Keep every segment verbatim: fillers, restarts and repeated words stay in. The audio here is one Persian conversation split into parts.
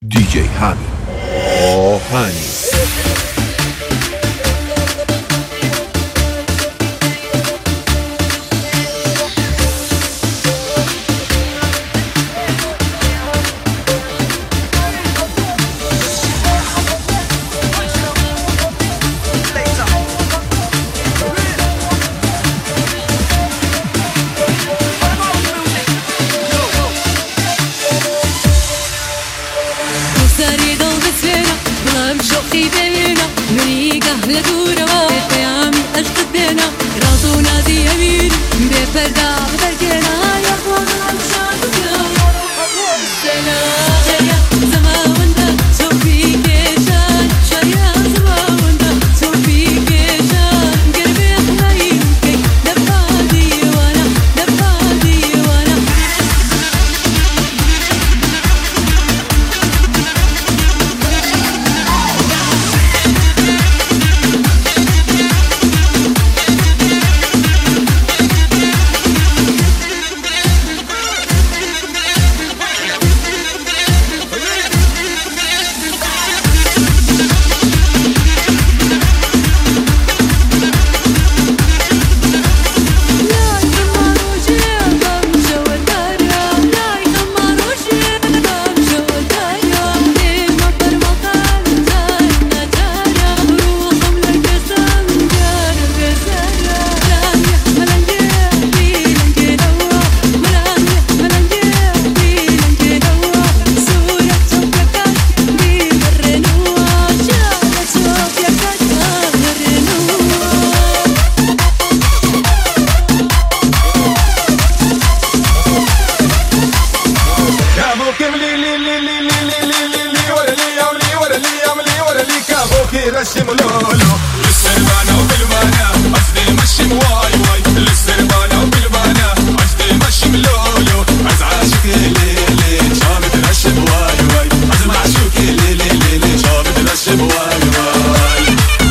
دی جی حمید آهنی. رسم لولو للسربانة وبالبانة عزدي مشم واي واي للسربانة وبالبانة عزدي مشم لولو عز عاشق ليلي شامد رشم واي واي عز معشوق ليلي ليلي شامد رشم واي واي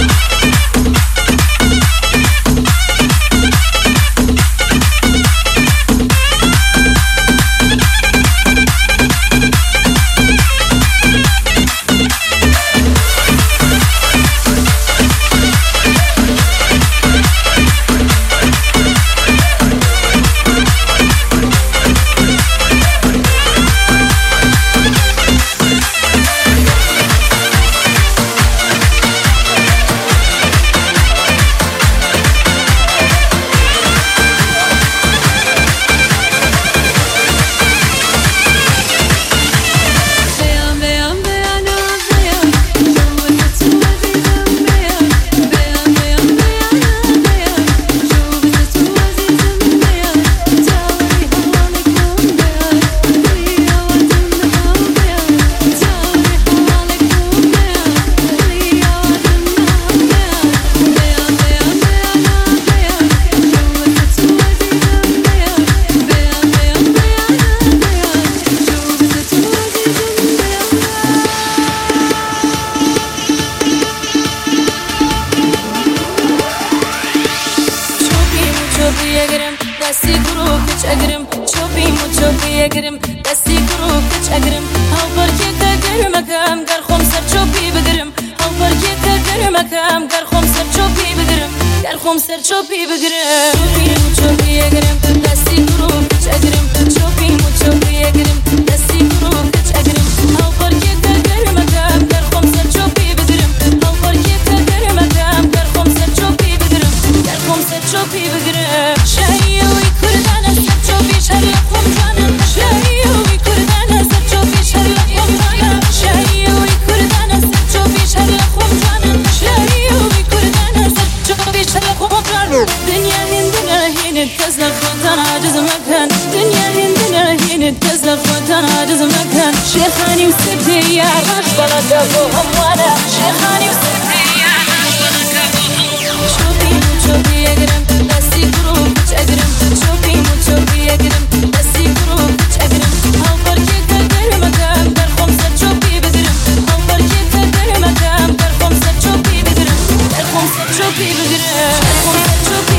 دستی گروه کچ اگرم چوبی مو چوبی اگرم دستی گروه کچ اگرم هاو برکی کگر مکم گر خم سر چوبی بگرم هاو برکی کگر مکم گر خم سر چوبی بگرم گر خم سر چوبی بگرم چوبی مو چوبی اگرم دستی گروه کچ اگرم چوبی مو چوبی اگرم دستی گروه کچ اگرم هاو برکی کگر مکم گر خم سر چوبی بگرم هاو برکی کگر مکم گر خم سر چوبی بگرم گر خم سر چوبی بگرم شهیوی کردن سر چوبی شهر خم جانم شهیوی کردن سر چوبی شهر خم جانم شهیوی کردن سر چوبی شهر خم جانم شهیوی کردن سر چوبی شهر خم جانم دنیا هندنا هند كسر خدنا عجز مكان دنيا هندنا هند كسر خدنا عجز مكان شيخاني وسبتي يا راش بلد ابوهم وانا شيخاني وسبتي يا راش بلد ابوهم شوفي شوفي اقرم دسي قروب اقرم شوفي شوفي اقرم دسي قروب اقرم هاو بركي كدر مكان در خمسة شوفي بقرم هاو بركي كدر مكان در خمسة شوفي بقرم در خمسة شوفي بقرم در خمسة شوفي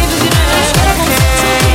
بقرم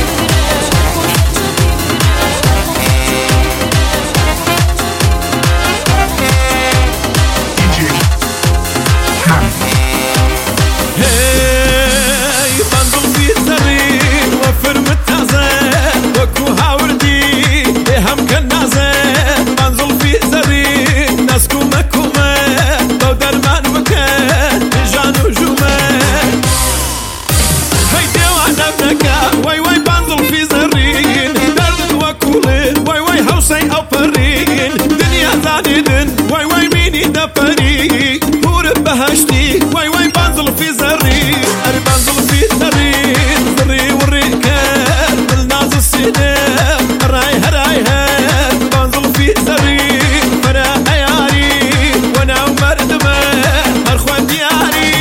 زانيدن واي واي ميني دفري هور بهشتي واي واي بنزل في زري أري بنزل في زري زري والركاب الناس السنام راي هراي هاد بنزل في زري فنا عياري وانا ومردمه ارخوان دياري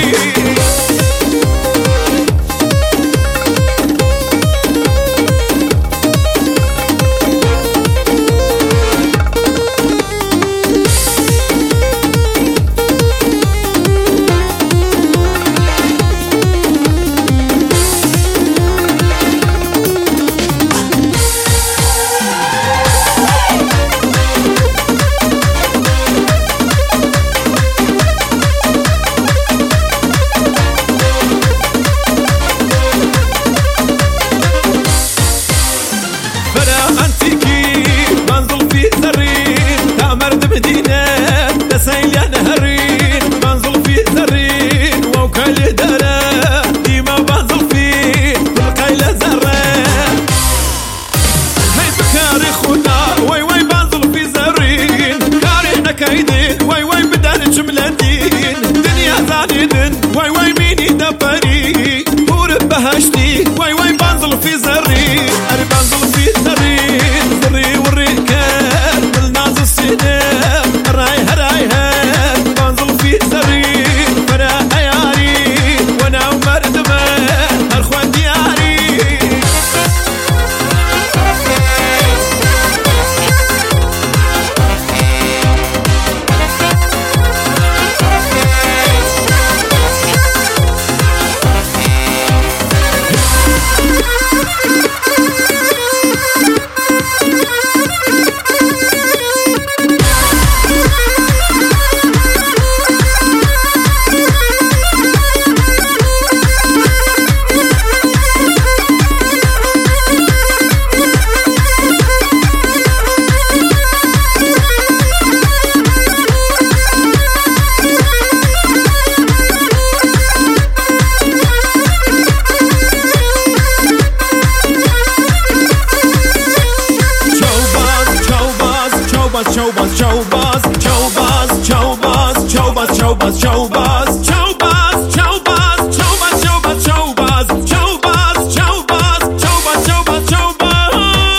واي واي ميني دفري هور بهشتي واي واي بنزل في زري أري بنزل في زري زري والركاب الناس السنام راي هراي هاد بنزل في زري فنا عياري وانا ومردمه ارخوان دياري Chobas, chobas, chobas, chobas, chobas, chobas, chobas, chobas, chobas, chobas, chobas, chobas, chobas, chobas, chobas, chobas, chobas.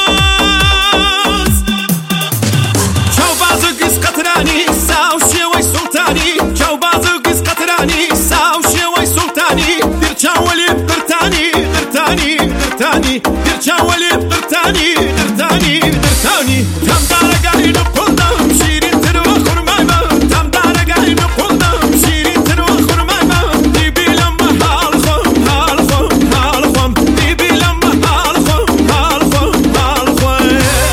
Chobas uqis qatrani, saw sheway sultani. Chobas uqis qatrani, saw sheway sultani. Dirchawali dirtani, dirtani, dirtani. Dirchawali dirtani, dirtani, dirtani. Tam daragani نقولنا شيرين تروى خرمايمة تام دارقاي نقولنا شيرين تروى خرمايمة ديبي لما هالخم هالخم هالخم ديبي لما هالخم هالخم هالخم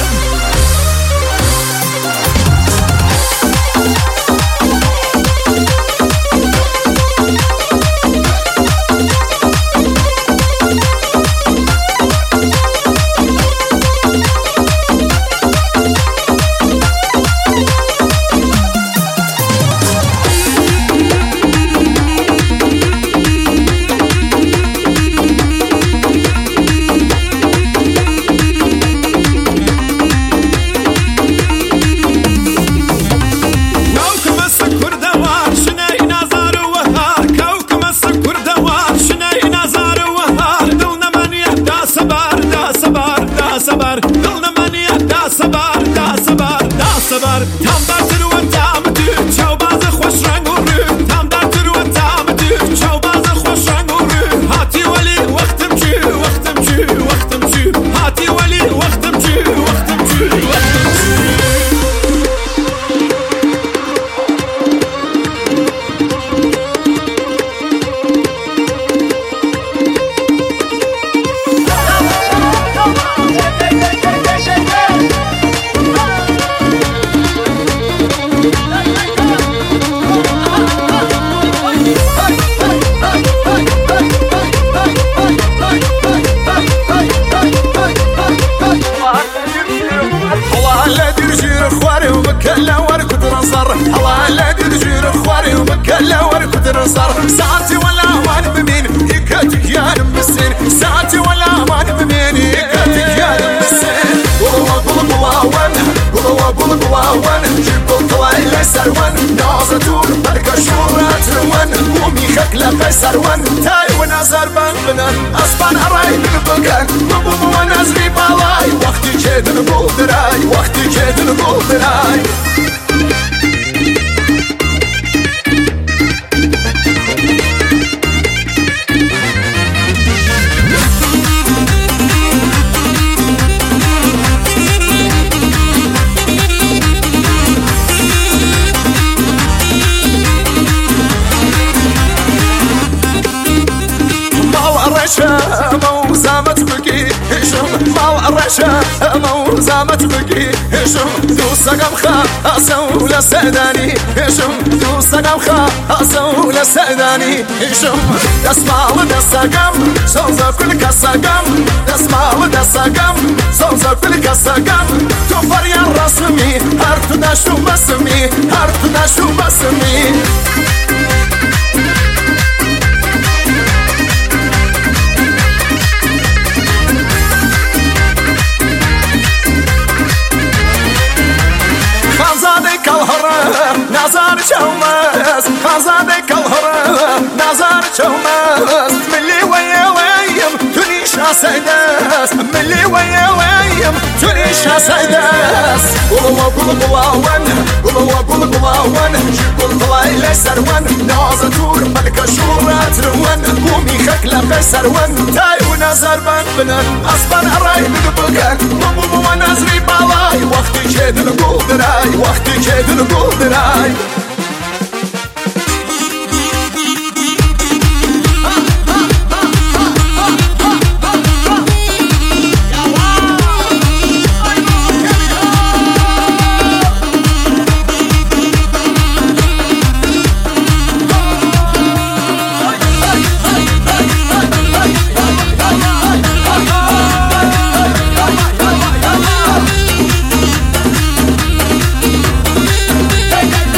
صبر دلنا مني دا صبر دا صبر دا صبر تام داتر و تام تو چاو باز خوش رنگ و رو تام داتر و تام تو چاو باز خوش رنگ و رو هاتی ولی وقتم چی وقتم چی وقتم چی هاتی ولی وقتم چی وقتم چی وقتم چی ساعتي ولا مان بمين يكاتك يا نمسين ساعتي ولا مان بمين يكاتك يا نمسين والله والله والله والله والله والله جيب سرون ناز دور بلکه شورت روان بومی خک لقی سرون تای و نظر بند بنن اسبان ارای بگن ببوم و نظری بالای وقتی که دل بودرای وقتی که دل بودرای موزامت بگی هشم مال رشا موزامت بگی هشم دوستم خاصم لسدانی هشم دوستم خاصم لسدانی هشم دسمال دستگم سوزا کل کسگم دسمال دستگم سوزا کل کسگم تو فریان رسمی هر تو نشو بسمی هر تو نشو بسمی نظر شومس خزانه كالهرة نظر شومس ملي ويا ويم تنيش سيداس ملي ويا ويم تنيش سيداس قلوا قلوا قلاوان قلوا قلوا قلاوان جيبوا طلاي لسروان ناز تور ملك شورات روان بومي خك لقي سروان تاي ونظر بان بنن اصبر اراي بقبلك بومو ونظري بالاي وقتي كيد نقول دراي وقتي كيد نقول دراي Hey, hey.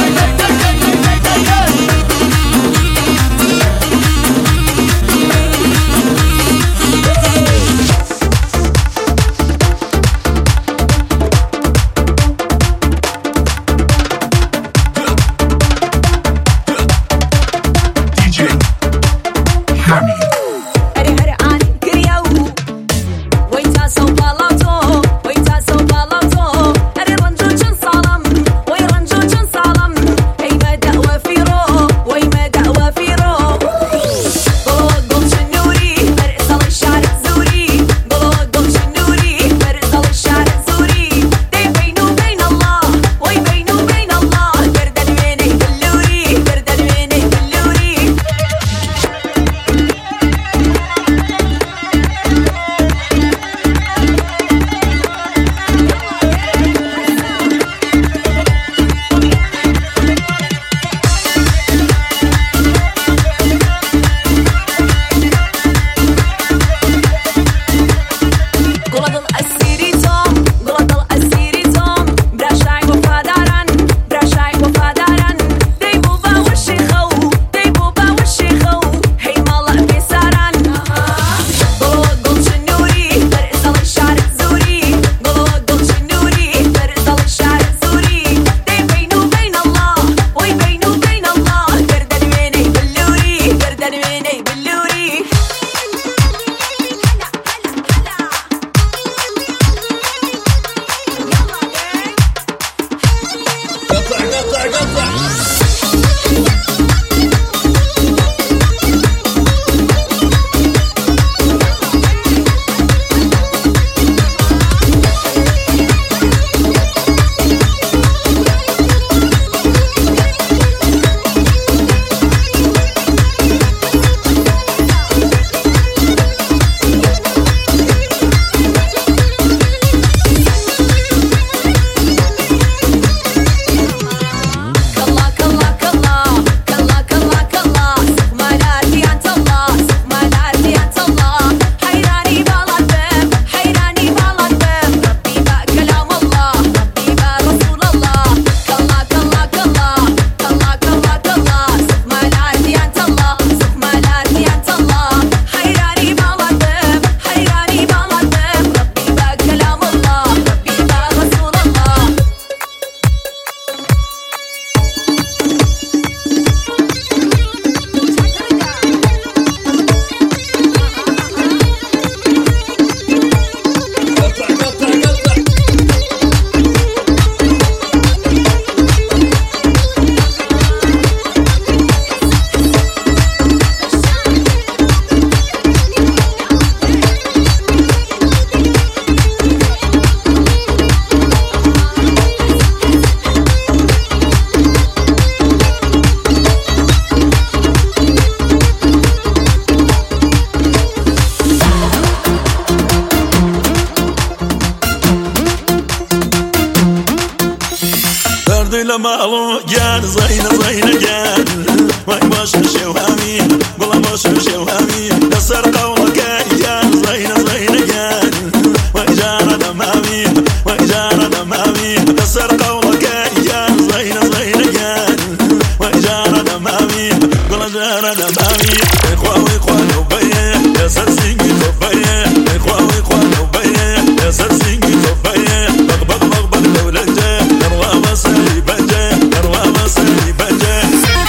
دردی لمالو گن زین زین گن وای باش شوهمی گلا باش شوهمی دسر قولك گن زین زین گن وای جان دمامی وای جان دمامی دسر قولك گن زین زین گن وای جان دمامی گلا جان دمامی خوای خوای بيه دسر سینگی تو بيه خوای خوای بيه دسر سینگی تو بيه بق بق بق بق دولته دروا مسي بجه دروا مسي بجه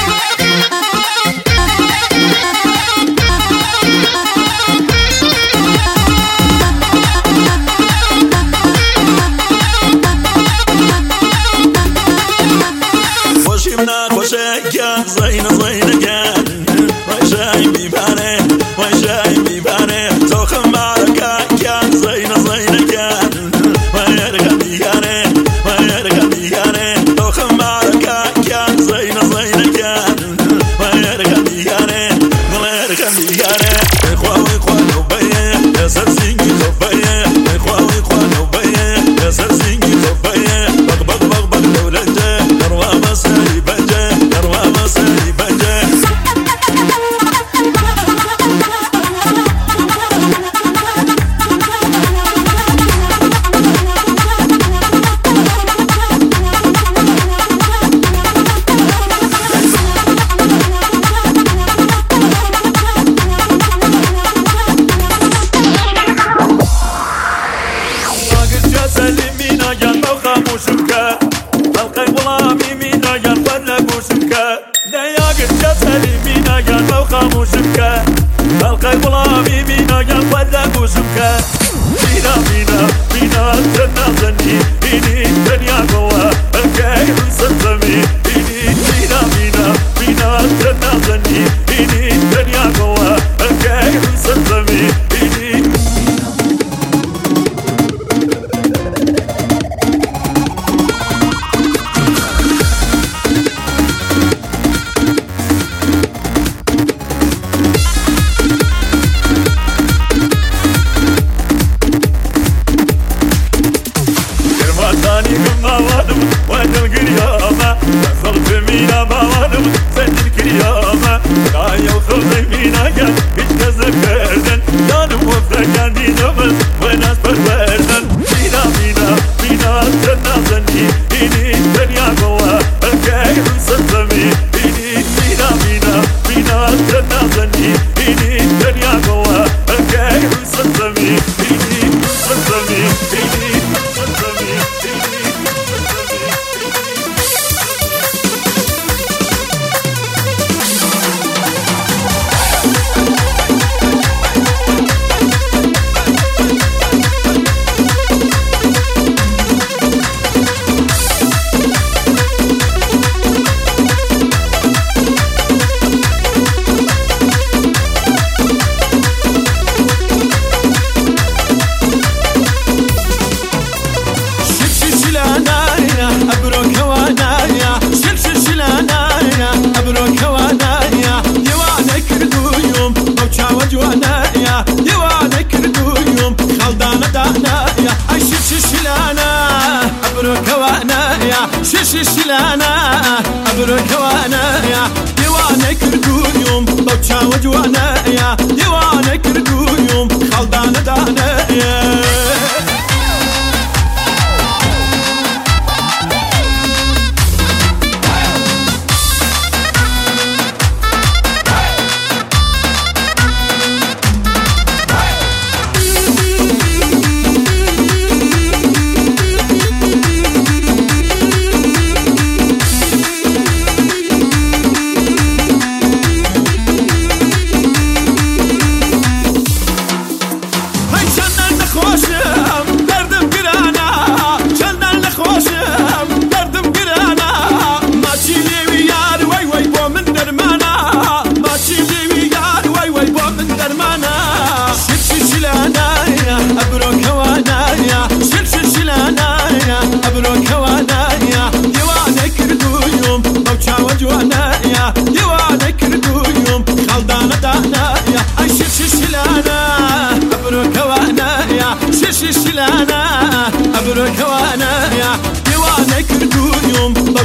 خوشمنا خوشگان زین زین گان وای جای میباره وای جای میباره تو خمارکا گان زین زین گان وای ارگا میگاره وای ارگا میگاره تو خمارکا گان زین زین گان وای ارگا میگاره وای ارگا میگاره خوای خوای بيه سر سینگی تو بيه خوای خوای بيه سر سینگی تو بيه بق بق بق بق دولته دروا مسي بجه دروا مسي بجه خلقي غلامي مينا ينفذ بوسمك مينا مينا مينا تنا زني إني تنيا قوة الكيف سلمي إني مينا مينا مينا تنا زني إني تنيا قوة الكيف سلمي إني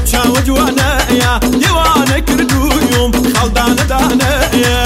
چاوە جوانەیە دیوانە کردوویم خەڵدانە دانەیە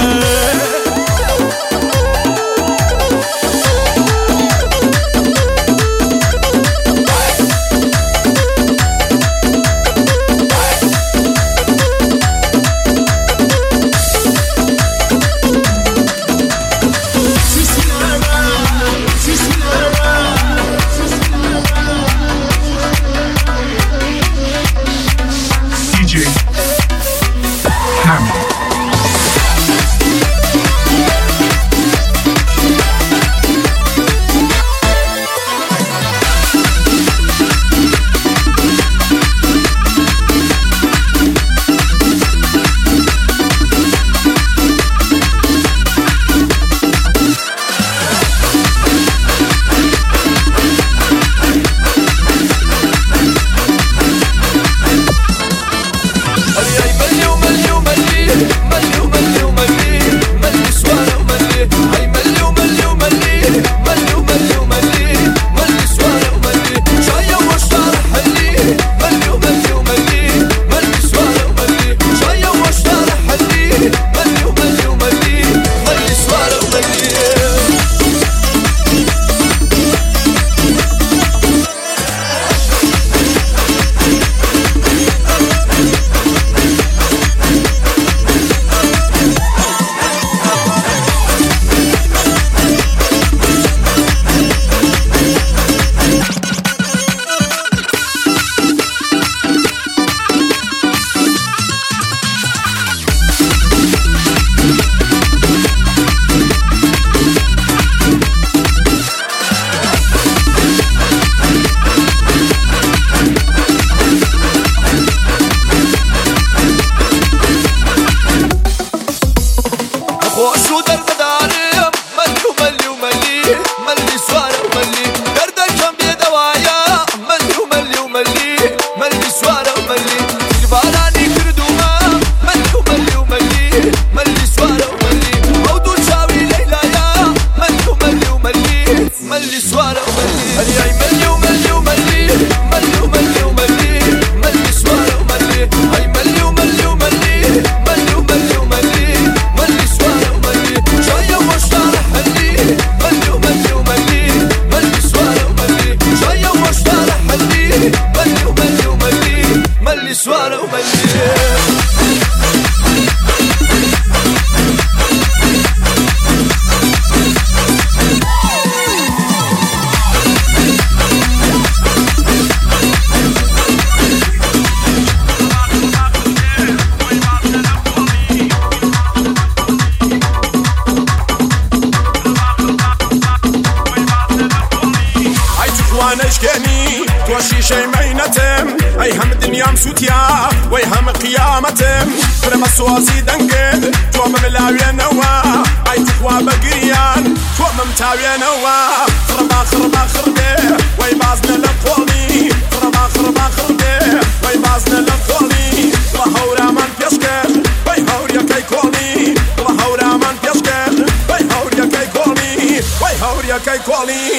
شي مينتم اي هم الدنيا مسوتيا وي هم قيامتم فرما سواسي دنقل تو ملاوي نوا اي تقوى بقريان تو ممتاوي نوا خربا خربا خربي وي بازنا لقولي خربا خربا خربي وي بازنا لقولي وهورا من بيشكل وي هوريا كي كولي وهورا من بيشكل وي هوريا كي كولي وي هوريا كي كولي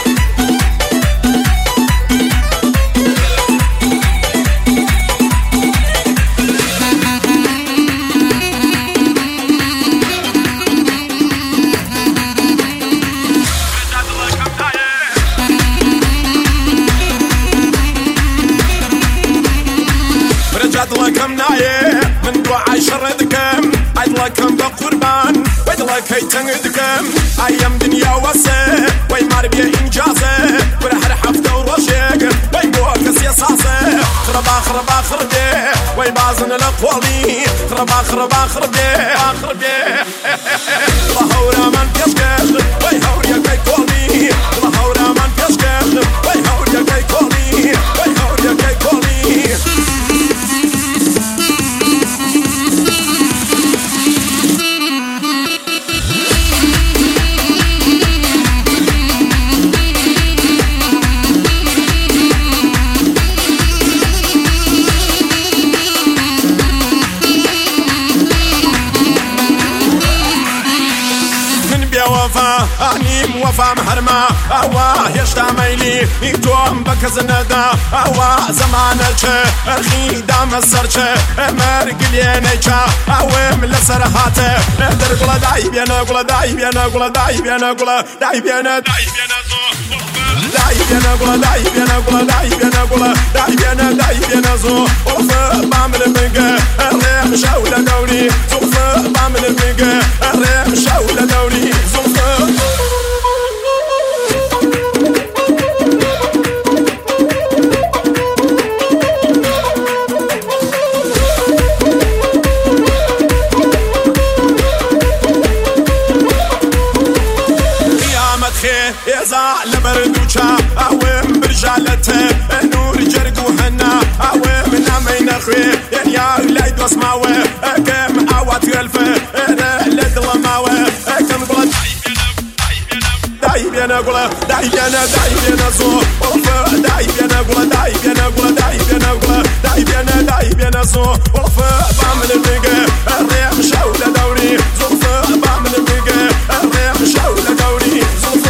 عدلكم نايه من دعاء شردكم عدلكم بقربان وعدلك هيتنقدكم ايام دنيا وسه وي ماربيا انجازه ورحر حفته ورشيق وي بوكس يصاصه خربا خربا خربي وي بازن لقولي خربا خربا خربي خربي وهورا من بيشكل وي هوريا كي كولي وهورا من بيشكل وي هوريا كي كولي وي هوريا كي كولي انیم وفام هرما اوا هشتا میلی ایتوام بکز ندا اوا زمانه چه ارخی دام سر چه مرگلی نیچا اویم لسر هاته در گلا دای بیانا گلا دای بیانا گلا دای بیانا گلا دای بیانا دای بیانا زو دای بیانا گلا دای بیانا گلا دای بیانا گلا دای بیانا دای بیانا زو اوف بعمل مگه ارم شاول دوري زوف بعمل مگه ارم شاول دوري زوف إذا لبردوشا أوهم برجالته نور جرق وهنا أوهم نامين أخوي يا ولاد واسمعوه كم أوات يلفه أنا لدلماوه كم قلت داي بينا قلا داي بينا داي بينا زو داي بينا قلا داي بينا قلا داي بينا قلا داي بينا داي بينا زو بعمل الميجا الريم شاولة دوري زوف بعمل الميجا الريم شاولة دوري زوف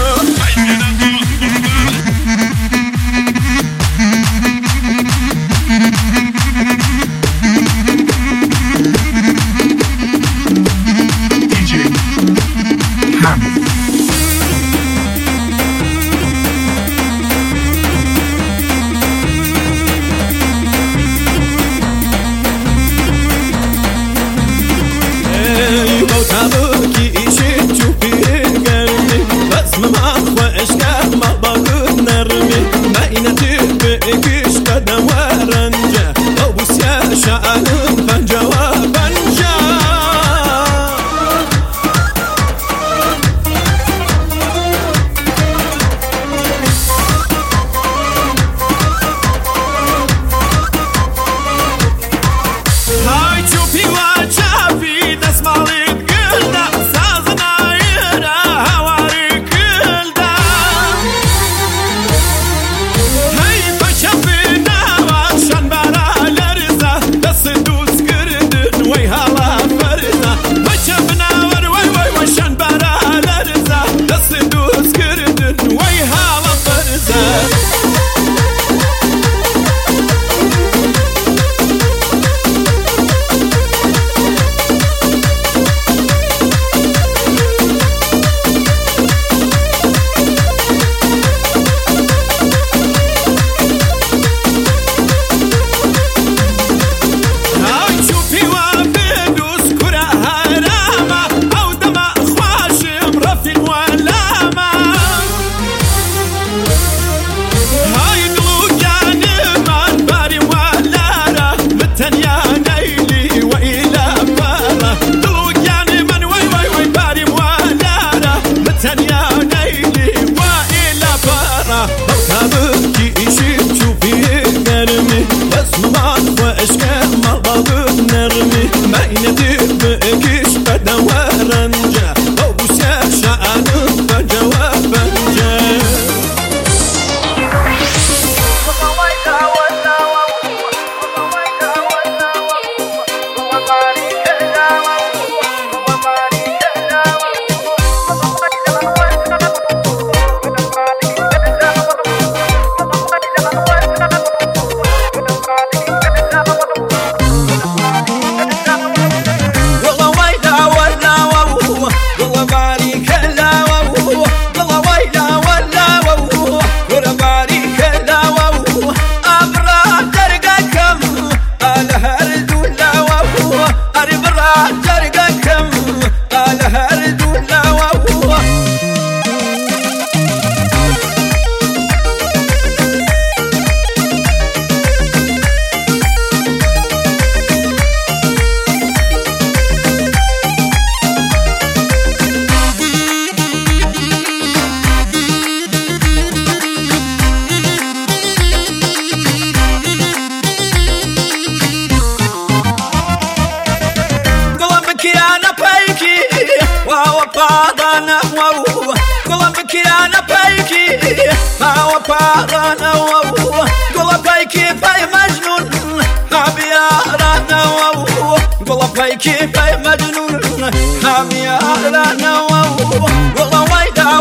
بعضنا وهو قلبك انا بايكي ما هو بعضنا وهو قلبك باي مجنون حبي ارانا وهو قلبك باي مجنون حبي ارانا وهو والله ويدا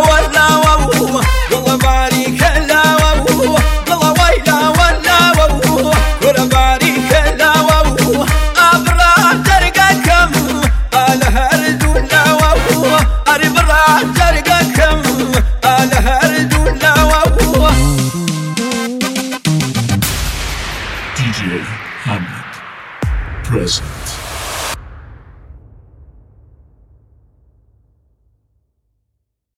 Hamid present.